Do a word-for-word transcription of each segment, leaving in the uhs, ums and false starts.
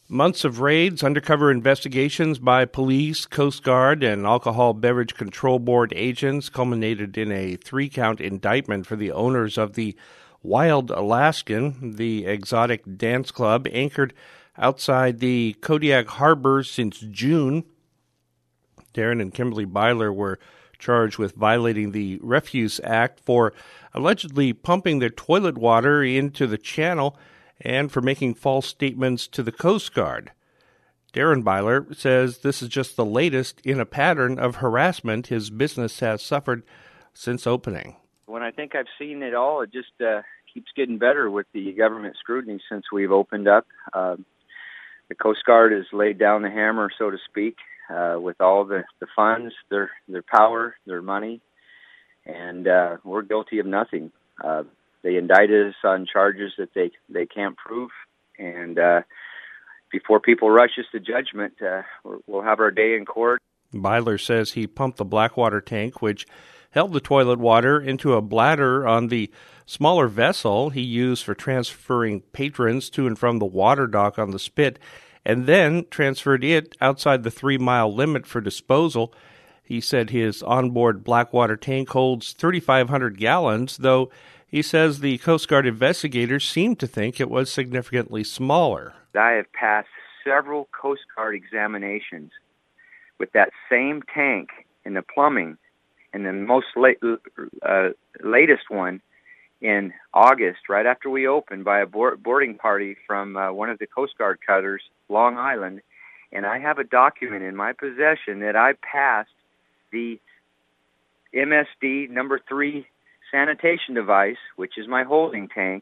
Months of raids, undercover investigations by police, Coast Guard, and Alcohol Beverage Control Board agents culminated in a three-count indictment for the owners of the Wild Alaskan, the exotic dance club anchored outside the Kodiak Harbor since June. Darren and Kimberly Byler were charged with violating the Refuse Act for allegedly pumping their toilet water into the channel and for making false statements to the Coast Guard. Darren Byler says this is just the latest in a pattern of harassment his business has suffered since opening. When I think I've seen it all, it just uh, keeps getting better with the government scrutiny since we've opened up. Uh, the Coast Guard has laid down the hammer, so to speak, uh, with all the, the funds, their their power, their money, and uh, we're guilty of nothing. Uh, They indicted us on charges that they, they can't prove, and uh, before people rush us to judgment, uh, we'll have our day in court. Byler says he pumped the Blackwater tank, which held the toilet water, into a bladder on the smaller vessel he used for transferring patrons to and from the water dock on the Spit, and then transferred it outside the three-mile limit for disposal. He said his onboard Blackwater tank holds thirty-five hundred gallons, though he says the Coast Guard investigators seem to think it was significantly smaller. I have passed several Coast Guard examinations with that same tank in the plumbing, and the most late, uh, latest one in August, right after we opened, by a boarding party from uh, one of the Coast Guard cutters, Long Island, and I have a document in my possession that I passed the M S D number three sanitation device, which is my holding tank.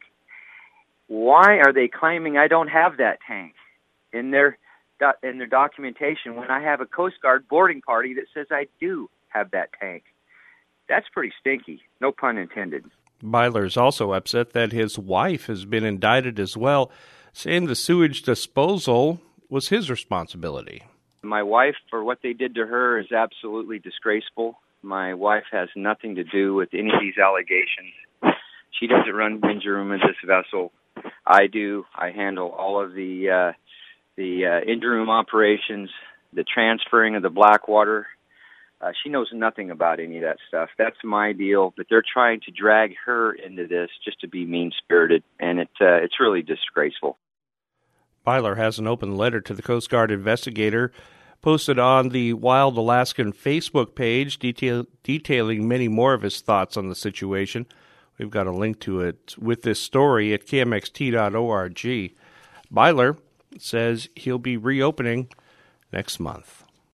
Why are they claiming I don't have that tank in their in their documentation when I have a Coast Guard boarding party that says I do have that tank? That's pretty stinky, no pun intended. Byler is also upset that his wife has been indicted as well, saying the sewage disposal was his responsibility. My wife, for what they did to her, is absolutely disgraceful. My wife has nothing to do with any of these allegations. She doesn't run the engine room of this vessel. I do. I handle all of the uh, the uh, engine room operations, the transferring of the Blackwater. Uh, she knows nothing about any of that stuff. That's my deal. But they're trying to drag her into this just to be mean-spirited, and it uh, it's really disgraceful. Byler has an open letter to the Coast Guard investigator posted on the Wild Alaskan Facebook page, detail, detailing many more of his thoughts on the situation. We've got a link to it with this story at K M X T dot org. Byler says he'll be reopening next month.